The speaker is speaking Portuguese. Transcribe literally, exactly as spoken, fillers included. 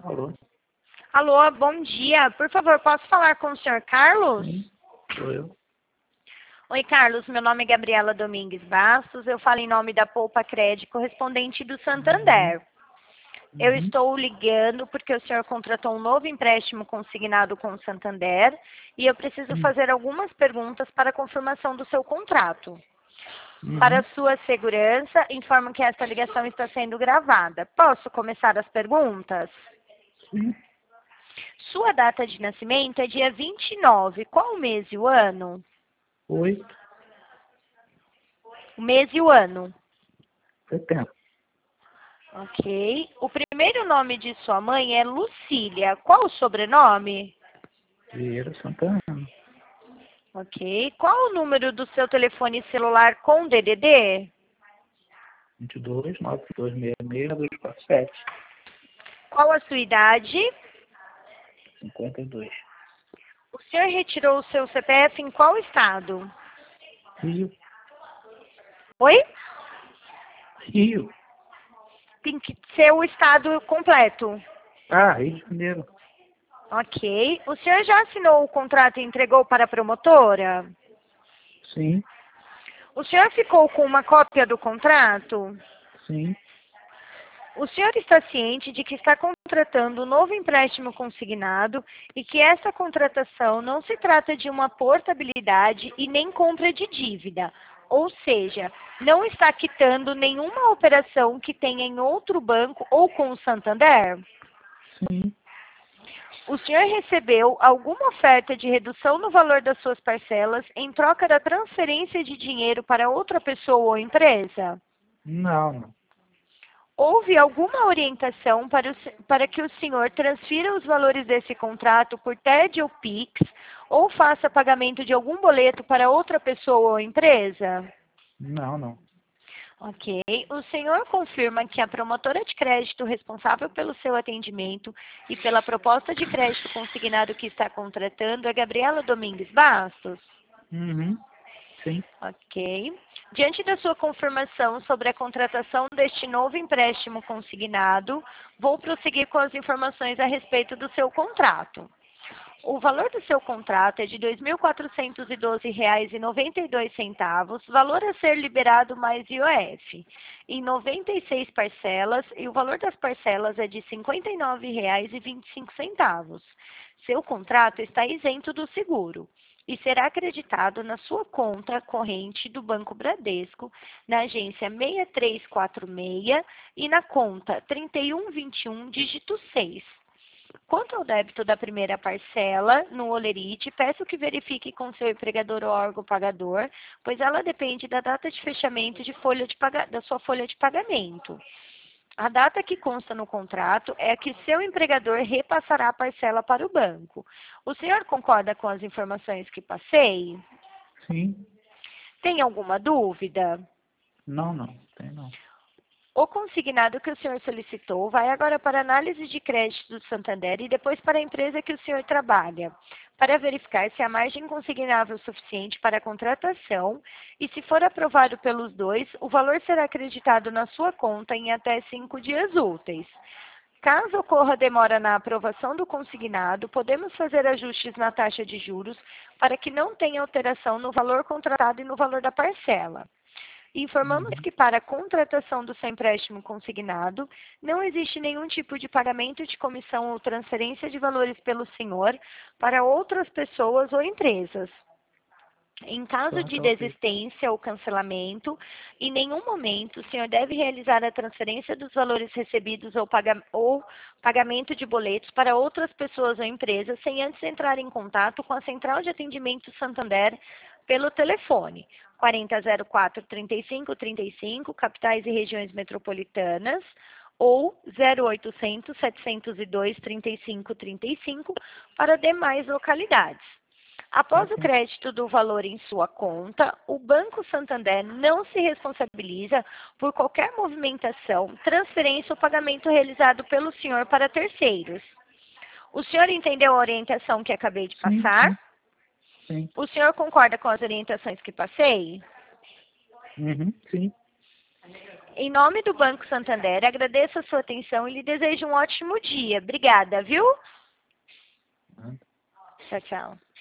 Alô? Alô, bom dia. Por favor, posso falar com o senhor Carlos? Sim, sou eu. Oi, Carlos. Meu nome é Gabriela Domingues Bastos. Eu falo em nome da Poupa Crédito, correspondente do Santander. Eu Uhum. estou ligando porque o senhor contratou um novo empréstimo consignado com o Santander e eu preciso Uhum. fazer algumas perguntas para a confirmação do seu contrato. Uhum. Para sua segurança, informo que esta ligação está sendo gravada. Posso começar as perguntas? Sim. Sua data de nascimento é dia vinte e nove. Qual o mês e o ano? Oi, O mês e o ano. setembro. Ok. O primeiro nome de sua mãe é Lucília. Qual o sobrenome? Vieira Santana. Ok. Qual o número do seu telefone celular com D D D? vinte e dois, nove dois seis seis, dois quatro sete, Qual a sua idade? cinquenta e dois. O senhor retirou o seu C P F em qual estado? Rio. Oi? Rio. Tem que ser o estado completo. Ah, Rio de Janeiro. Ok. O senhor já assinou o contrato e entregou para a promotora? Sim, O senhor ficou com uma cópia do contrato? sim. O senhor está ciente de que está contratando um novo empréstimo consignado e que essa contratação não se trata de uma portabilidade e nem compra de dívida, ou seja, não está quitando nenhuma operação que tenha em outro banco ou com o Santander? Sim. O senhor recebeu alguma oferta de redução no valor das suas parcelas em troca da transferência de dinheiro para outra pessoa ou empresa? Não, não. Houve alguma orientação para, o, para que o senhor transfira os valores desse contrato por T E D ou Pix ou faça pagamento de algum boleto para outra pessoa ou empresa? Não, não. Ok. O senhor confirma que a promotora de crédito responsável pelo seu atendimento e pela proposta de crédito consignado que está contratando é Gabriela Domingues Bastos? Uhum. Sim. Ok. Diante da sua confirmação sobre a contratação deste novo empréstimo consignado, vou prosseguir com as informações a respeito do seu contrato. O valor do seu contrato é de dois mil quatrocentos e doze reais e noventa e dois centavos, valor a ser liberado mais I O F, em noventa e seis parcelas, e o valor das parcelas é de cinquenta e nove reais e vinte e cinco centavos. Seu contrato está isento do seguro e será acreditado na sua conta corrente do Banco Bradesco, na agência seis três quatro seis e na conta trinta e um vinte e um, dígito seis. Quanto ao débito da primeira parcela no Olerite, peço que verifique com seu empregador ou órgão pagador, pois ela depende da data de fechamento de folha de paga- da sua folha de pagamento. A data que consta no contrato é a que seu empregador repassará a parcela para o banco. O senhor concorda com as informações que passei? Sim. Tem alguma dúvida? Não, não. Tem não. O consignado que o senhor solicitou vai agora para análise de crédito do Santander e depois para a empresa que o senhor trabalha, para verificar se a margem consignável é suficiente para a contratação e, se for aprovado pelos dois, o valor será acreditado na sua conta em até cinco dias úteis. Caso ocorra demora na aprovação do consignado, podemos fazer ajustes na taxa de juros para que não tenha alteração no valor contratado e no valor da parcela. Informamos Uhum. que para a contratação do seu empréstimo consignado, não existe nenhum tipo de pagamento de comissão ou transferência de valores pelo senhor para outras pessoas ou empresas. Em caso Tá, de tá ok. desistência ou cancelamento, em nenhum momento o senhor deve realizar a transferência dos valores recebidos ou, paga ou pagamento de boletos para outras pessoas ou empresas sem antes entrar em contato com a Central de Atendimento Santander pelo telefone quarenta zero quatro, trinta e cinco trinta e cinco, capitais e regiões metropolitanas, ou zero oitocentos, setecentos e dois, trinta e cinco trinta e cinco para demais localidades. Tá Após o ok. crédito do valor em sua conta, o Banco Santander não se responsabiliza por qualquer movimentação, transferência ou pagamento realizado pelo senhor para terceiros. O senhor entendeu a orientação que acabei de Sim, passar? sim. Sim. O senhor concorda com as orientações que passei? Uhum. Sim. Em nome do Banco Santander, agradeço a sua atenção e lhe desejo um ótimo dia. Obrigada, viu? Né? Tchau, tchau.